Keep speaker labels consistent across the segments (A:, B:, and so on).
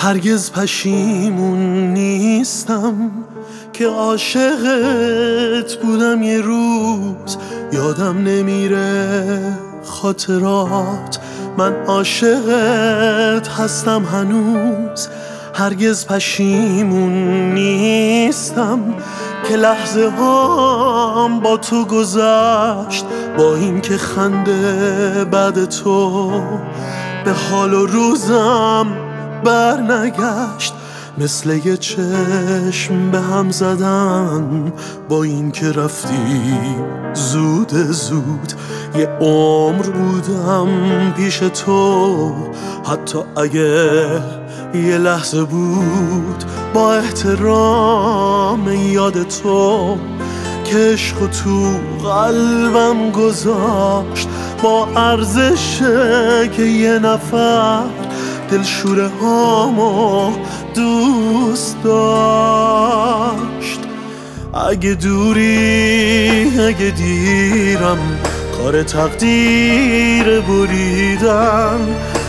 A: هرگز پشیمون نیستم که عاشقت بودم یه روز. یادم نمیره خاطرات، من عاشقت هستم هنوز. هرگز پشیمون نیستم که لحظه هام با تو گذشت، با این که خنده بعد تو به حال و روزم بر نگشت. مثل یه چشم به هم زدن، با این که رفتی زود زود. یه عمر بودم پیش تو، حتی اگه یه لحظه بود. با احترام یاد تو که عشق تو قلبم گذاشت، با ارزشه که یه نفر دلشوره هامو دوست داشت. اگه دوری اگه دیرم، کار تقدیر بریدن.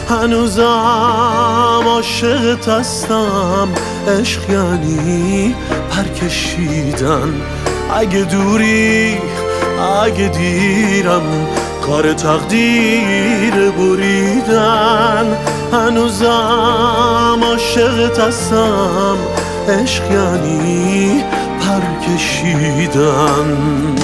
A: هنوزم عاشقت هستم، عشق یعنی پر کشیدن. اگه دوری اگه دیرم، کار تقدیر بریدن. هنوزم عاشقت هستم، عشق یعنی پر کشیدن.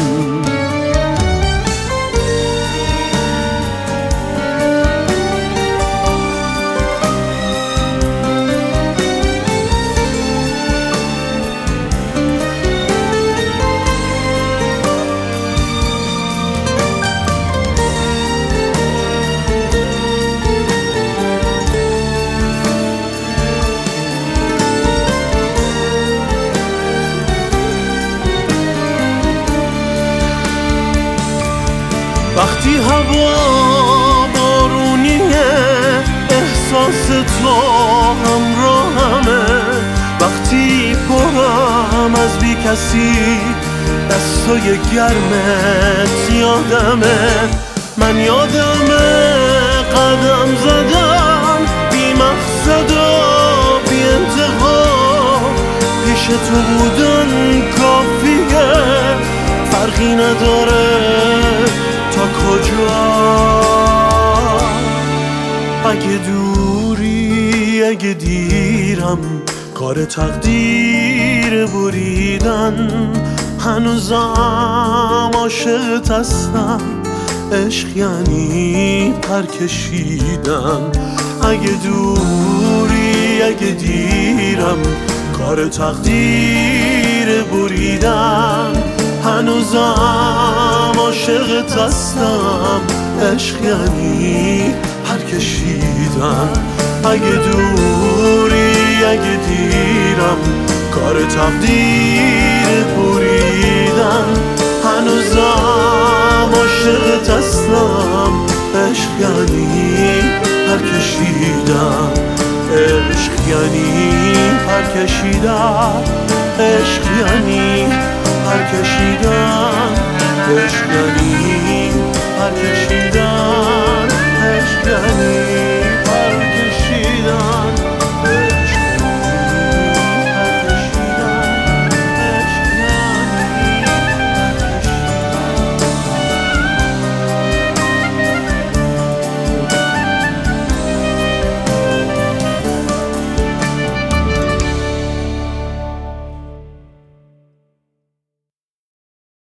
A: وقتی هوا بارونیه، احساس تو همراهمه. وقتی پرم از بی کسی، دستای گرمت یادمه. من یادمه قدم زدم بی مقصد و بی انتها، پیش تو بودن کافیه، فرقی نداره تا کجا. اگه دوری اگه دیرم، کار تقدیر بریدن. هنوزم عاشقت هستم، عشق یعنی پر کشیدن. اگه دوری اگه دیرم، کار تقدیر بریدن. هنوزم عاشقت هستم، عشق یعنی پر کشیدن. اگه دوری اگه دیرم، کار تقدیر بریدن. هنوزم عاشقت هستم، عشق یعنی پر کشیدن. عشق یعنی پر کشیدن، عشق یعنی پر کشیدن، عشق یعنی